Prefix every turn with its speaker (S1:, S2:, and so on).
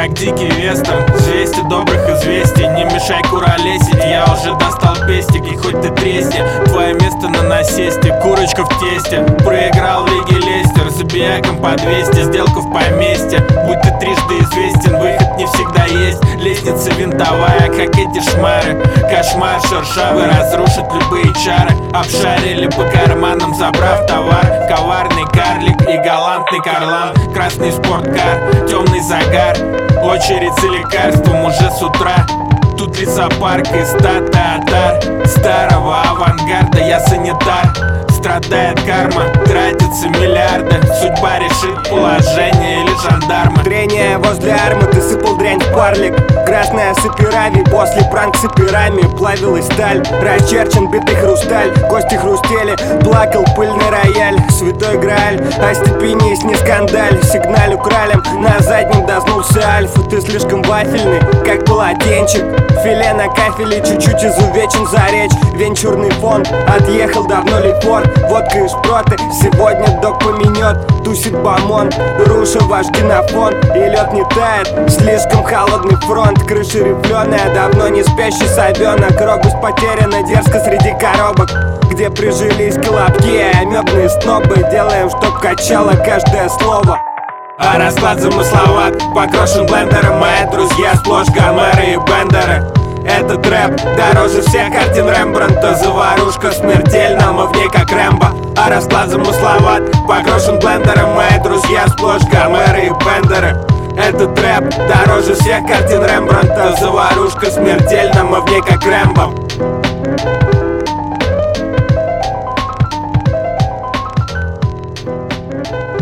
S1: как дикий вестерн. 200 добрых известий, не мешай куролесить. Я уже достал пестик, и хоть ты тресни, твое место на насесте, курочка в тесте. Проиграл в лиге Лестер, забияком по 200, сделка в поместье. Будь ты трижды известен, выход не всегда есть. Лестница винтовая, как эти шмары. Кошмар шершавый разрушит любые чары. Обшарили по карманам, забрав товар. Коварный карлик и галантный карлан. Красный спорткар, темный загар. Очередь за лекарством уже с утра. Тут лесопарк и статуя старого авангарда. Я санитар, страдает карма, тратятся миллиарды. Судьба решит положение или жандарма.
S2: Трение возле армы, ты сыпал дрянь в парлик. Красная сапирави, после пранк с операми. Плавилась сталь, расчерчен битый хрусталь. Кости хрустели, плакал пыльный рояль. Святой Грааль, остепенись, не скандаль. Сигналю кралем, на заднем дознулся альфа. Ты слишком вафельный, как полотенчик. Филе на кафеле, чуть-чуть изувечен за речь. Венчурный фонд, отъехал давно ли форт. Водка и шпроты, сегодня док поменет. Тусит бомонд, руша ваш генофонд. И лед не тает, слишком холодный фронт. Крыша рифленая, давно не спящий совенок. Робость потеряна дерзко среди коробок, где прижились колобки, амебные снобы. Делаем, чтоб качало каждое слово.
S1: А расклад замысловат, покрошен блендером. Мои друзья сплошь Гомеры и Бендеры. Этот рэп дороже всех картин Рембрандта. Заварушка смертельна, мы в ней как Рэмбо. А расклад замысловат, покрошен блендером. Мои друзья сплошь Гомеры и Бендеры. Этот рэп дороже всех картин Рембрандта. Заварушка смертельна, мы в ней как Рэмбо.